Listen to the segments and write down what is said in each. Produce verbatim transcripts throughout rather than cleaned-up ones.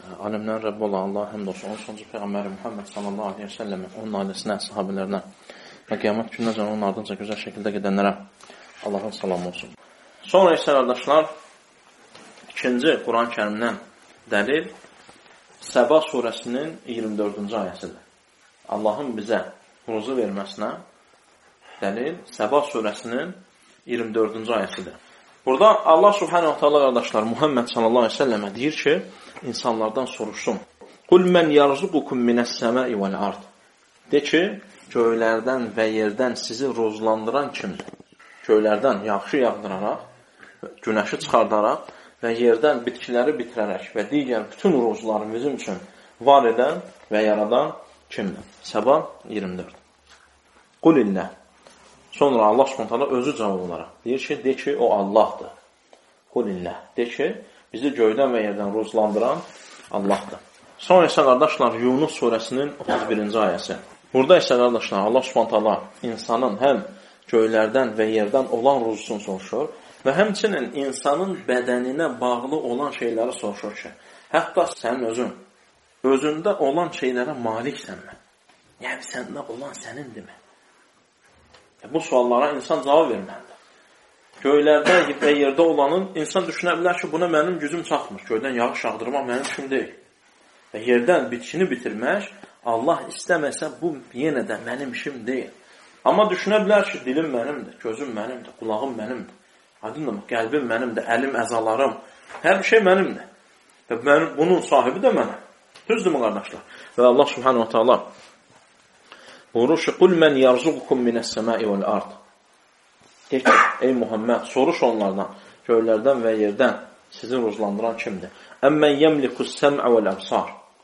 aləmlərin Rəbbi olan Allah həmd olsun. Onun sonuncu Peyğəmbəri Muhammed sallallahu aleyhi ve sellem, onun ailəsinə, sahabələrinə və qiyamət gününəcə onun ardınca gözəl şəkildə gedənlərə Allahın salamı olsun. Sonra isə qardaşlar, ikinci Quran-ı Kərimdən dəlil Səba surəsinin iyirmi dördüncü ayəsidir. Allahın bizə ruzu verməsinə dəlil Səba surəsinin iyirmi dördüncü ayəsidir. Burada Allah subhanahu wa ta'ala qardaşlar Muhammed sallallahu aleyhi ve sellemə deyir ki, insanlardan soruşsun. Qul mən yarzuqukum minəs-səmai vəl-ard. De ki, göylərdən və yerdən sizi rozlandıran kimdir? Göylərdən yağışı yağdıraraq, günəşi çıxardaraq və yerdən bitkiləri bitirərək və digər bütün rozları bizim üçün var edən və yaradan kimdir? Səba iyirmi dörd. Qul illah. Sonra Allah subhanahu wa ta'ala özü cavab olaraq deyir ki, de ki, o Allahdır. Qul illah. De ki, bizi göydən və yerdən rozlandıran Allahdır. Sonra isə qardaşlar Yunus surəsinin otuz birinci ayəsi. Burada isə qardaşlar Allah subhanahu wa ta'ala insanın həm göylərdən və yerdən olan ruzusunu soruşur və həmçinin insanın bədəninə bağlı olan şeyləri soruşur ki, hətta sən özün, özündə olan şeylərə maliksənmi? Yəni, səndə olan sənindirmi? Bu suallara insan cavab verməlidir. Göylərdə və yerdə olanın insan düşünə bilər ki, buna mənim gücüm çatmır. Göydən yağış yağdırmaq mənim üçün deyil. Və yerdən bitkini bitirmək, Allah istəməsə bu yenə də mənim işim deyil. Amma düşünə bilər ki, dilim mənimdir, gözüm mənimdir, qulağım mənimdir. Aydındır mı? Qəlbim mənimdir, əlim, əzalarım, hər bir şey mənimdir. Və mənim, bunun sahibi də mənəm. Düzdürmü qardaşlar? Və Allah subhanahu wa ta'ala buyurur ki, qul mən yarzuqukum minəs-səmai vəl-ard. De ki, ey Muhammed, soruş onlardan, göylərdən və yerdən sizi ruzlandıran kimdir? Əmmən yəmlikus-səm'a vəl-əbsar.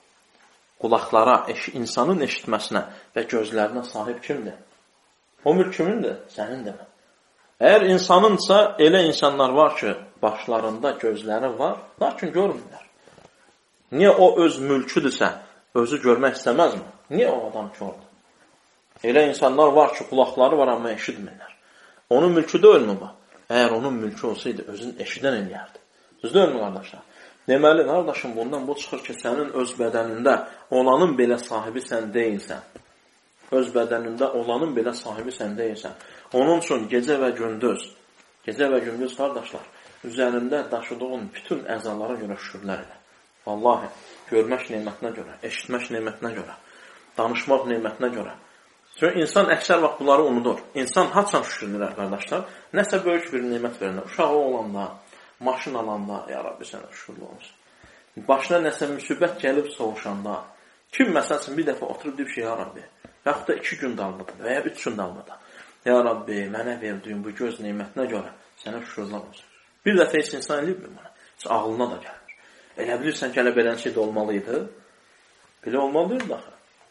Qulaqlara, eş, insanın eşitməsinə və gözlərinə sahib kimdir? O mülk kimindir? Sənindir mi? Əgər insanınsa, elə insanlar var ki, başlarında gözləri var, lakin görmürlər. Niyə o öz mülküdürsə, özü görmək istəməzmi? Niyə o adam kördür? Elə insanlar var ki, qulaqları var, amma eşitmirlər. Onun mülkü deyilmi bu? Əgər onun mülkü olsaydı, özün eşidən eləyərdi. Düz deyilmi, qardaşlar? Deməli, qardaşım, bundan bu çıxır ki, sənin öz bədənində olanın belə sahibi sən deyilsən. Öz bədənində olanın belə sahibi sən deyilsən. Onun üçün gecə və gündüz, gecə və gündüz, qardaşlar, üzərində daşıdığın bütün əzalara görə şükürlər elə. Vallahi, görmək nemətinə görə, eşitmək nemətinə görə, danışmaq nemətinə görə. Çünki insan əksər vaxt bunları unudur. İnsan haçan şükürlər, qardaşlar, nəsə böyük bir nemət verirlər. Uşağı olanda, maşın alanda, ya Rabbi sənə şükürlər olsun. Başına nəsə müsibət gəlib soğuşanda, kim məsəlsin bir dəfə oturub deyib ki, ya Rabbi, yaxud da iki gün dalmadı və ya üç gün dalmadı. Ya Rabbi, mənə verdiyin bu göz nemətinə görə sənə şükürlər olsun. Bir dəfə heç insan eləyib mi buna? Heç ağlına da gəlir. Elə bilirsən ki, elə belən şey də olmalıydı. Belə olmalıydı daxı.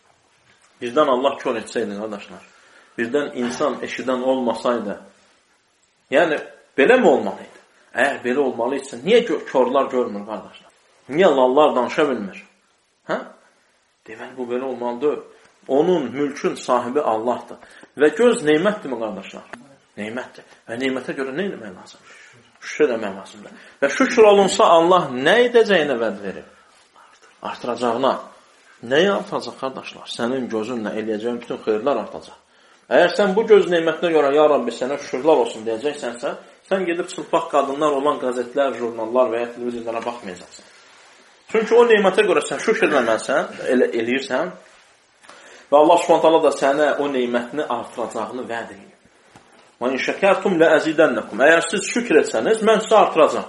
Birdən Allah kör etsəydi, qardaşlar. Birdən insan eşidən olmasaydı. Yəni, belə mi olmalıydı? Əgər belə olmalıysa, niyə körlər görmür, qardaşlar? Niyə lallar danışa bilmir? Hə? Deməli, bu belə olmalıdır. Onun mülkün sahibi Allahdır. Və göz neymətdirmi, qardaşlar? Neymətdir. Və neymətə görə nə eləmək lazımdır? Şükür eləmək lazımdır. Və şükür olunsa Allah nə edəcəyinə vəd verir? Artıracağına. Nəyə artacaq, qardaşlar? Sənin gözünlə eləyəcəyin bütün xeyirlər artacaq. Əgər sən bu göz neymətine görə, ya Rabbi, sənə şükürlər olsun deyəcəksənsə, sən gedib çılpaq qadınlar olan qəzetlər, jurnallar və ya televizorlara baxmayacaqsan. Çünki o neymətə görə sən şükür eləməlisən, elə, eləyirsən və Allah subhanahu ta'ala da sənə o neymətini artıracağını vəd edir. Və in şəkərtum ləəzidənləkum. Əgər siz şükür etsəniz, mən sizə artıracam.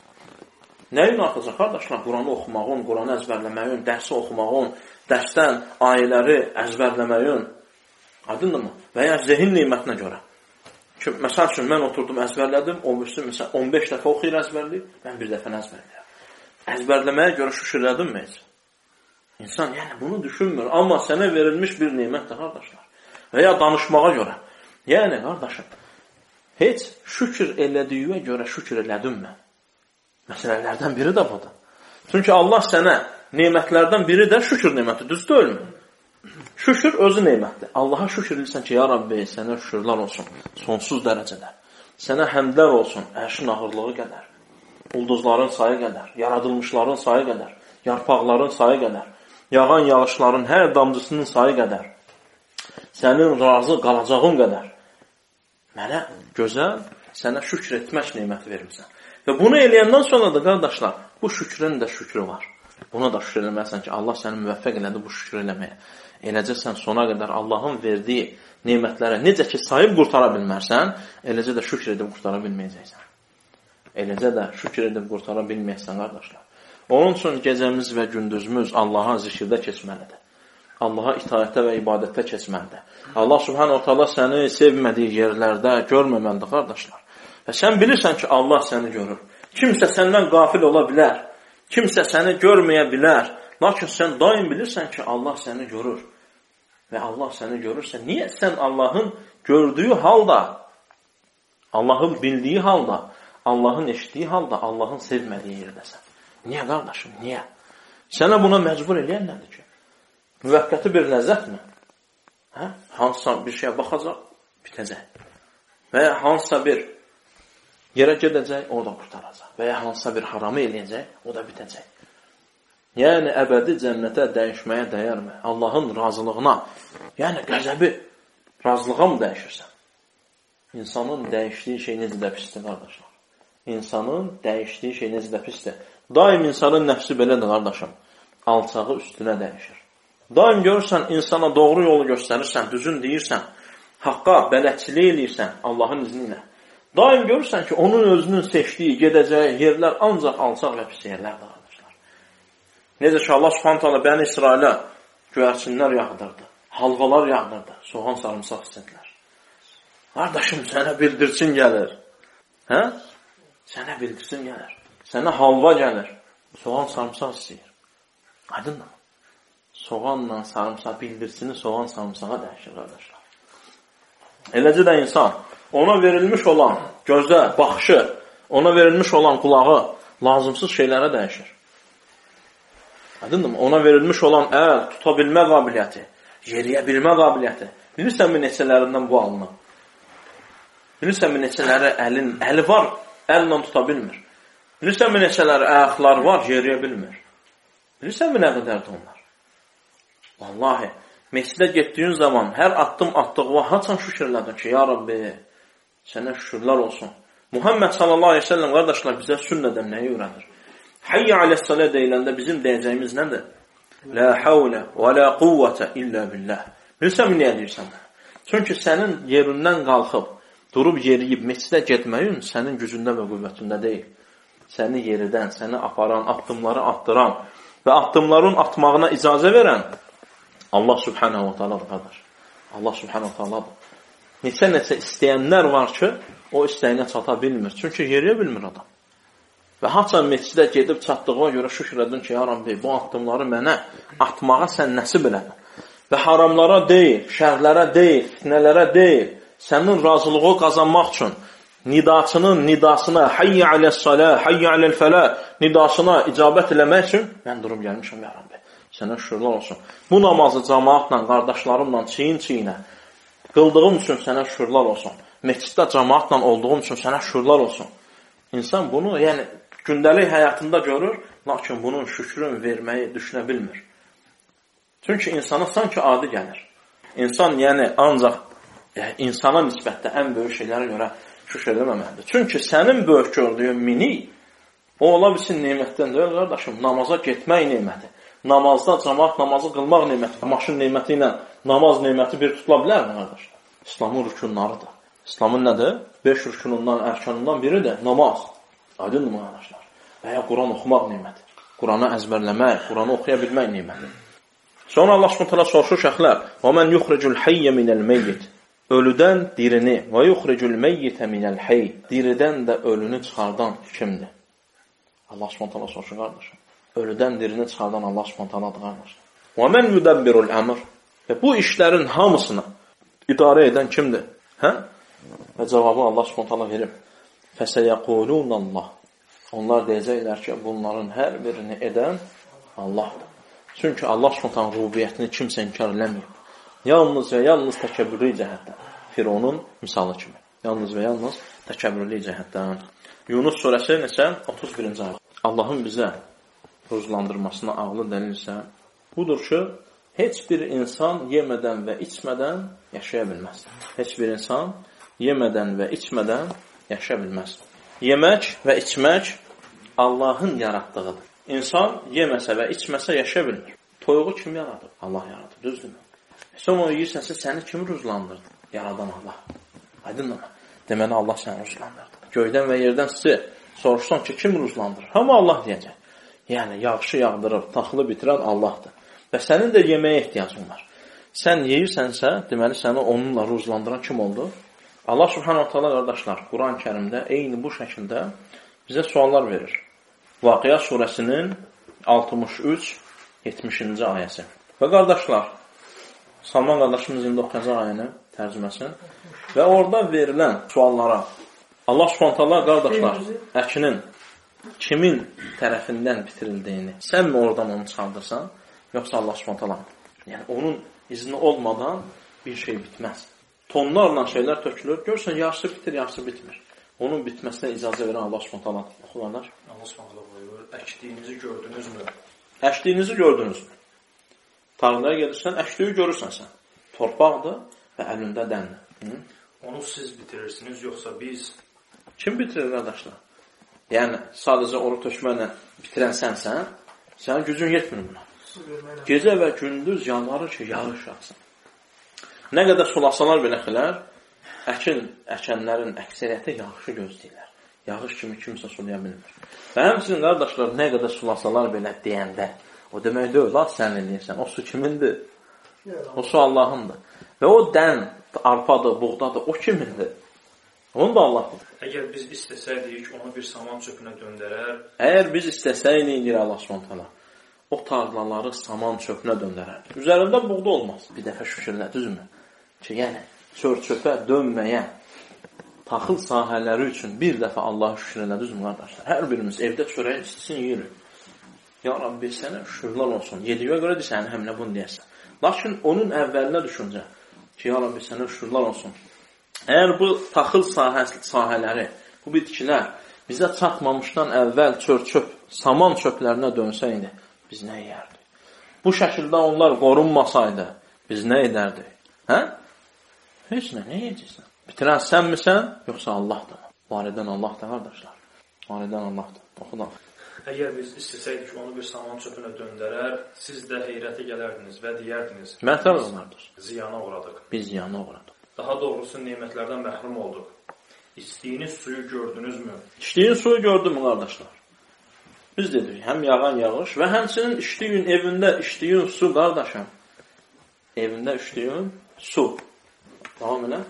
Nəyin artacaq, qardaşlar? Quranı oxumağın, Quranı əzbərləməyin, dərsi oxumağın, dərsdən ayələri əzbərləməyin, aydındır və ya zehin neymətinə görə. Məsəl üçün, mən oturdum, əzbərlədim, o birisi, məsələn, on beş dəfə oxuyur əzbərləyib, mən bir dəfə əzbərləyəm. Əzbərləməyə görə şükür edinmi heç? İnsan, yəni, bunu düşünmür, amma sənə verilmiş bir neymətdir, qardaşlar. Və ya danışmağa görə. Yəni, qardaşım, heç şükür elədiyinə görə şükür elədinmi? Məsələlərdən biri də budur. Çünki Allah sənə neymətlərdən biri də şükür neyməti, düz deyilmi? Şükür özü neymətdir. Allaha şükür edirsən ki, ya Rabbi, sənə şükürlər olsun, sonsuz dərəcədə. Sənə həmdlər olsun, ərşin ağırlığı qədər, ulduzların sayı qədər, yaradılmışların sayı qədər. yarpaqların sayı qədər, yağan yağışların hər damcısının sayı qədər, sənin razı qalacağın qədər mənə gözəl, sənə şükr etmək neməti vermirsən. Və bunu eləyəndən sonra da, qardaşlar, bu şükrün də şükrü var. Buna da şükür eləməlisən ki, Allah səni müvəffəq elədi bu şükür eləməyə. Eləcə sən sona qədər Allahın verdiyi nemətlərə necə ki sayıb qurtara bilmərsən, eləcə də şükür edib qurtara bilməyəcəksən. Eləcə də şükür edib qurtara bilməyəcəksən, qardaşlar. Onun üçün gecəmiz və gündüzümüz Allaha zikirdə keçməlidir. Allaha itaətdə və ibadətdə keçməlidir. Allah subhanahu ta'ala səni sevmədiyi yerlərdə görməməlidir, qardaşlar. Və sən bilirsən ki, Allah səni görür. Kimsə səndən qafil ola bilər. Kimsə səni görməyə bilər. Lakin sən daim bilirsən ki, Allah səni görür. Və Allah səni görürsə, niyə sən Allahın gördüyü halda, Allahın bildiyi halda, Allahın eşitdiyi halda, Allahın sevmədiyi yerdəsən? Niyə, qardaşım, niyə? Sənə buna məcbur eləyən nədir ki? Müvəqqəti bir ləzzətmi? Hə? Hansısa bir şeyə baxacaq, bitəcək. Və ya hansısa bir yerə gedəcək, o da qurtaracaq. Və ya hansısa bir haramı eləyəcək, o da bitəcək. Yəni, əbədi cənnətə dəyişməyə dəyərmi? Allahın razılığına, yəni qəzəbi razılığa mı dəyişirsən? İnsanın dəyişdiyi şey necə də pisdir, qardaşlar? İnsanın dəyişdiyi şey necə də pisdir? Daim insanın nəfsi belədir, qardaşım. Alçağı üstünə dəyişir. Daim görürsən, insana doğru yolu göstərirsən, düzün deyirsən, haqqa bələdçilik eləyirsən, Allahın izni ilə. Daim görürsən ki, onun özünün seçdiyi, gedəcəyi yerlər ancaq alçaq və pis yerlərdir. Necə ki, Allah subhanahu ta'ala Bəni İsrailə göyərçinlər yağdırdı, halvalar yağdırdı, soğan sarımsaq istədilər. Qardaşım, sənə bildirsin gəlir. Hə? Sənə bildirsin gəlir. Sənə halva gəlir, soğan sarımsaq istəyir. Aydın mı? Soğanla sarımsaq bildirsini soğan sarımsağa dəyişir, qardaşlar. Eləcə də insan, ona verilmiş olan gözə, baxışı, ona verilmiş olan qulağı lazımsız şeylərə dəyişir. Aydındır mı? Ona verilmiş olan əl, tuta bilmə qabiliyyəti, yeriyə bilmə qabiliyyəti. Bilirsənmi neçələrindən bu alınır? Bilirsənmi neçələri əlin, əli var, əllə tuta bilmir. Bilirsənmi neçələri ayaqlar var, yeriyə bilmir. Bilirsənmi nə qədərdir onlar? Vallahi, məscidə getdiyin zaman hər addım atdığına haçan şükür elədin ki, ya Rabbi, sənə şükürlər olsun. Muhammed sallallahu aleyhi ve sellem qardaşlar bizə sünnədən nəyi öyrənir? Hayya aləs-salə deyiləndə bizim deyəcəyimiz nədir? La havlə və la quvvətə illə billah. Bilirsən mi niyə deyirsən? Çünki sənin yerindən qalxıb, durub yeriyib məscidə getməyin sənin gücündə və qüvvətində deyil. Səni yeridən, səni aparan, addımları atdıran və addımların atmağına icazə verən Allah subhanahu wa ta'aladır, qardaş. Allah subhanahu wa ta'aladır. Neçə-neçə istəyənlər var ki, o istəyinə çata bilmir. Çünki yeriyə bilmir adam. Və haçan məscidə gedib çatdığına görə şükür edin ki, ya Rabbi, bu addımları mənə atmağa sən nəsib elədin. Və haramlara deyil, şərlərə deyil, fitnələrə deyil, sənin razılığı qazanmaq üçün nidaçının nidasına, hayyə aləs-salə, hayyə aləl-fələ nidasına icabət eləmək üçün mən durub gəlmişəm, ya Rabbi. Sənə şükürlər olsun. Bu namazı cəmaatla, qardaşlarımla çiyin-çiyinə qıldığım üçün sənə şükürlər olsun. Məsciddə cəmaatla olduğum üçün sənə şükürlər olsun. İnsan bunu, yəni, gündəlik həyatında görür, lakin bunun şükrün verməyi düşünə bilmir. Çünki insana sanki adi gəlir. İnsan, yəni, ancaq yəni, insana nisbətdə ən böyük şeylərə görə şükür eləməməlidir. Çünki sənin böyük gördüyün minik, o ola bilsin nemətdən deyil, qardaşım, namaza getmək neməti. Namazda cəmaat namazı qılmaq neməti. Maşın neməti ilə namaz neməti bir tutula bilər mi, qardaş? İslamın rükunlarıdır. İslamın nədir? Beş rükunundan, ərkanından biridir namaz. Aydındır mı, qardaşlar? Və ya Quran oxumaq neməti. Quranı əzbərləmək, Quranı oxuya bilmək neməti. Sonra Allah subhanahu taala soruşur şəxslər: "Və men yuxricul hayy minel meyyit." Ölüdən dirini və yuxricul meyyitə minel hayy. Diridən də ölünü çıxardan kimdir? Allah subhanahu taala soruşur, qardaşım. Ölüdən dirini çıxardan Allah subhanahu taaladır, qardaşlar. "Və men yudabbirul amr." Və bu işlərin hamısını idarə edən kimdir? Hə? Və cavabı Allah subhanahu taala verir. Fəsəyəqulunallah. Onlar deyəcəklər ki, bunların hər birini edən Allahdır. Çünki Allah subhanahu rububiyyətini kimsə inkar eləmir. Yalnız və yalnız təkəbbürlü cəhətdən. Fironun misalı kimi. Yalnız və yalnız təkəbbürlü cəhətdən. Yunus surəsi neçə? otuz birinci ayə. Allahın bizə ruzlandırmasına ağlı dəlil isə budur ki, heç bir insan yemədən və içmədən yaşaya bilməz. Heç bir insan yemədən və içmədən yaşaya bilməz. Yemək və içmək Allahın yaratdığıdır. İnsan yeməsə və içməsə yaşaya bilmir. Toyuğu kim yaradır? Allah yaradır, düzdürmü? Sən onu yiyirsənsə, səni kim ruzlandırdı? Yaradan Allah. Aydın mı? Deməli, Allah səni ruzlandırdı. Göydən və yerdən sizi soruşsan ki, kim ruzlandırır? Hamı Allah deyəcək. Yəni, yağışı yağdırıb, taxılı bitirən Allahdır. Və sənin də yeməyə ehtiyacın var. Sən yeyirsənsə, deməli, səni onunla ruzlandıran kim oldu? Allah subhanahu wa ta'ala qardaşlar, Quran-ı Kərimdə eyni bu şəkildə bizə suallar verir. Vaqia surəsinin altmış üç yetmişinci ayəsi. Və qardaşlar, Salman qardaşımız iyirmi doqquzuncu ayəni tərcüməsi və orada verilən suallara Allah subhanahu wa ta'ala qardaşlar, əkinin kimin tərəfindən bitirildiyini, sən mi oradan onu çıxardırsan, yoxsa Allah subhanahu wa ta'ala? Yəni, onun izni olmadan bir şey bitməz. Tonlarla şeylər tökülür. Görürsən, yarısı bitir, yarısı bitmir. Onun bitməsinə icazə verən Allah subhanahu wa ta'ala. Oxulanlar. Allah subhanahu wa ta'ala buyurur, əkdiyinizi gördünüzmü? Əkdiyinizi gördünüzmü? Tarlaya gedirsən, əkdiyi görürsən sən. Torpaqdır və əlində dəndir. Onu siz bitirirsiniz, yoxsa biz? Kim bitirir, qardaşlar? Yəni, sadəcə oru tökməklə bitirən sənsən, sənin gücün yetmir buna. Gecə və gündüz yalvarır ki, yağış yağsın. Nə qədər sulasalar belə xilər, əkin, əkənlərin əksəriyyəti yağışı gözləyirlər. Yağış kimi kimsə sulaya bilmir. Və həmçinin, qardaşlar, nə qədər sulasalar belə deyəndə, o demək deyil, la sən eləyirsən, o su kimindir? O su Allahındır. Və o dən, arpadır, buğdadır, o kimindir? Onu da Allahdır. Əgər biz istəsəydik, onu bir saman çöpünə döndərər. Əgər biz istəsəydik, deyir Allah subhanahu, o tarlaları saman çöpünə döndərər. Üzərində buğda olmaz. Bir dəfə şükürlə, düzmü? Ki, yəni, çör-çöpə dönməyən taxıl sahələri üçün bir dəfə Allah'a şükür elə, düzmü, qardaşlar? Hər birimiz evdə çörəyin istisin yeyirik. Ya Rabbi, sənə şükürlər olsun. Yediyə görə deyirsən, həminə bunu deyərsən. Lakin onun əvvəlinə düşüncə ki, ya Rabbi, sənə şükürlər olsun. Əgər bu taxıl sahə, sahələri, bu bitkilər bizə çatmamışdan əvvəl çör-çöp, saman çöplərinə dönsəydi, biz nə yeyərdik? Bu şəkildə onlar qorunmasaydı, biz nə edərdik? Hə? Heç nə, nə yiyəcəksən? Bitirən sən misən, yoxsa Allahdır? Varidən Allahdır, qardaşlar. Varidən Allahdır. Oxudan. Əgər biz istəsəydik, onu bir saman çöpünə döndərər, siz də heyrətə gələrdiniz və deyərdiniz. Mətəl olardır. Ziyana uğradıq. Biz ziyana uğradıq. Daha doğrusu nemətlərdən məhrum olduq. İçdiyiniz suyu gördünüzmü? İçdiyin suyu gördünmü, qardaşlar? Biz dedik, həm yağan yağış və həmçinin içdiyin, evində içdiyin su, qardaşım. Evində içdiyin su. Tamam elə?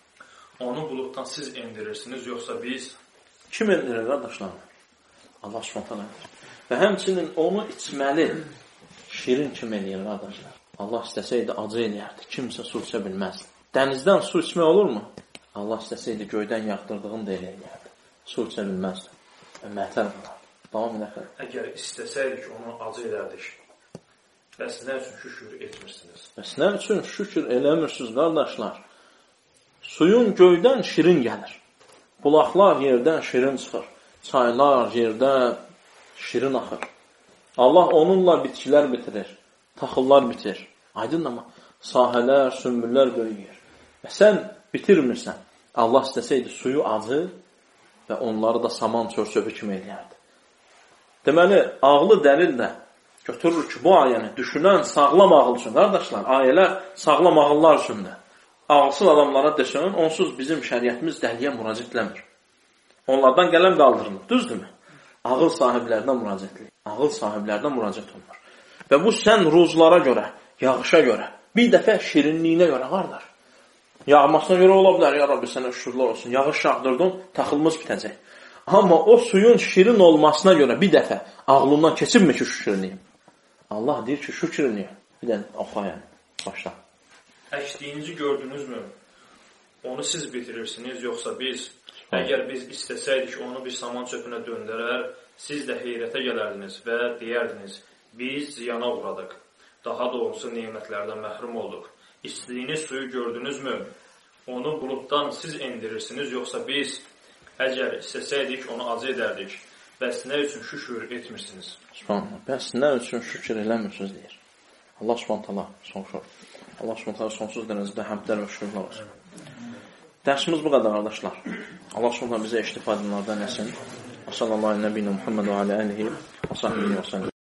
Onu buluddan siz endirirsiniz, yoxsa biz? Kim endirir, qardaşlar? Allah subhanahu. Və həmçinin onu içməli, şirin kim eləyir, qardaşlar? Allah istəsəydi, acı eləyərdi. Kimsə su içə bilməz. Dənizdən su içmək olurmu? Allah istəsəydi, göydən yağdırdığını da eləyərdi. Su içə bilməzdi. Və mətəl var. Tamam elə? Əgər istəsəydik, onu acı edərdik. Bəs nə üçün şükür etmirsiniz? Bəs nə üçün şükür eləmirsiniz, qardaşlar? Suyun göydən şirin gəlir. Bulaqlar yerdən şirin çıxır. Çaylar yerdə şirin axır. Allah onunla bitkilər bitirir. Taxıllar bitir. Aydın amma sahələr, sümbüllər böyüyür. Və sən bitirmirsən. Allah istəsəydi suyu acı və onları da saman çör-çöpü kimi eləyərdi. Deməli, ağlı dəlil də götürür ki, bu ayəni düşünən sağlam ağıl üçün. Qardaşlar, ayələr sağlam ağıllar üçündür. Ağılsız adamlara desən, onsuz bizim şəriətimiz dəliyə müraciət etmir. Onlardan qələm qaldırılır, düzdürmü? Ağıl sahiblərinə müraciət edilir. Ağıl sahiblərinə müraciət olunur. Və bu sən ruzlara görə, yağışa görə, bir dəfə şirinliyinə görə qardaş. Yağmasına görə ola bilər, ya Rabbi sənə şükürlər olsun. Yağış yağdırdın, taxılımız bitəcək. Amma o suyun şirin olmasına görə bir dəfə ağlından keçibmi ki, şükürlüyüm? Allah deyir ki, şükürlüyüm. Bir də oxa yəni, başla. Əkdiyinizi gördünüzmü? Onu siz bitirirsiniz, yoxsa biz? Əgər biz istəsəydik, onu bir saman çöpünə döndərər, siz də heyrətə gələrdiniz və deyərdiniz, biz ziyana uğradıq. Daha doğrusu nemətlərdən məhrum olduq. İçdiyiniz suyu gördünüzmü? Onu buluddan siz endirirsiniz, yoxsa biz? Əgər istəsəydik, onu acı edərdik. bəs nə üçün şükür etmirsiniz? Subhanallah. Bəs nə üçün şükür eləmirsiniz deyir. Allah subhanallah sonsuz. Allah subhanallah sonsuz dənizdə həmdlər və şükürlər olsun. Dərsimiz bu qədər, qardaşlar. Allah subhanallah bizə iştifadələrdən etsin. Sallallahu aleyhi və səlləm Muhammed və alə alihi və sahbihi və səlləm.